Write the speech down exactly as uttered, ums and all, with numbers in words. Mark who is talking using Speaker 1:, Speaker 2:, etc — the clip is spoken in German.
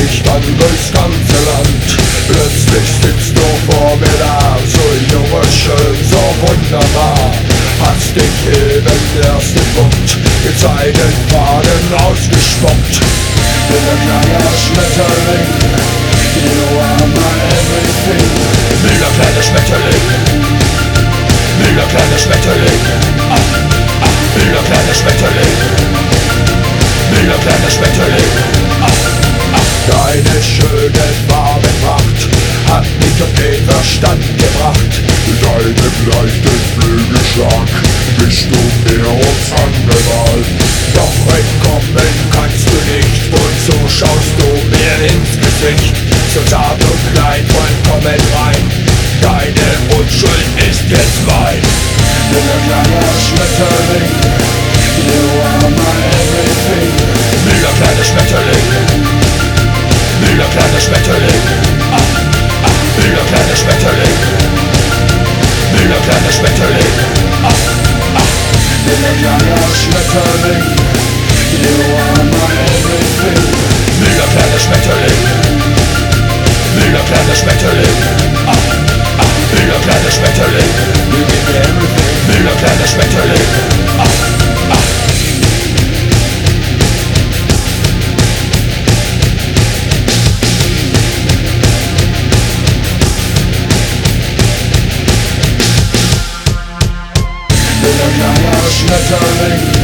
Speaker 1: dich dann durchs ganze Land. Plötzlich sitzt du vor mir da, so jung und schön, so wunderbar. Hast dich eben erst im Mund mit seinen Faden ausgespuckt. Bin ein kleiner Schmetterling, you are my everything. Wilder kleiner Schmetterling, wilder kleiner Schmetterling, ah, ah, wilder kleiner Schmetterling, wilder kleiner Schmetterling, ah, ah. Deine schöne Farbenpracht hat mich auf den Verstand gebracht. Mit einem leichten Flügelschlag bist du mir ums Angemal. Doch entkommen kannst du nicht und so schaust du mir ins Gesicht. So zart und klein, vollkommen rein, deine Unschuld ist jetzt mein. Bin ein kleiner Schmetterling, you are my everything. Wilder kleiner Schmetterling, wilder kleiner Schmetterling, ah, ah, wilder kleiner Schmetterling, wilder kleiner Schmetterling, ah, ah, wilder kleiner Schmetterling, you are my everything. Wilder kleiner Schmetterling, wilder kleiner Schmetterling, ah, ah, wilder kleiner Schmetterling, you give me everything. Wilder kleiner Schmetterling, ah, ah. Wilder kleiner Schmetterling,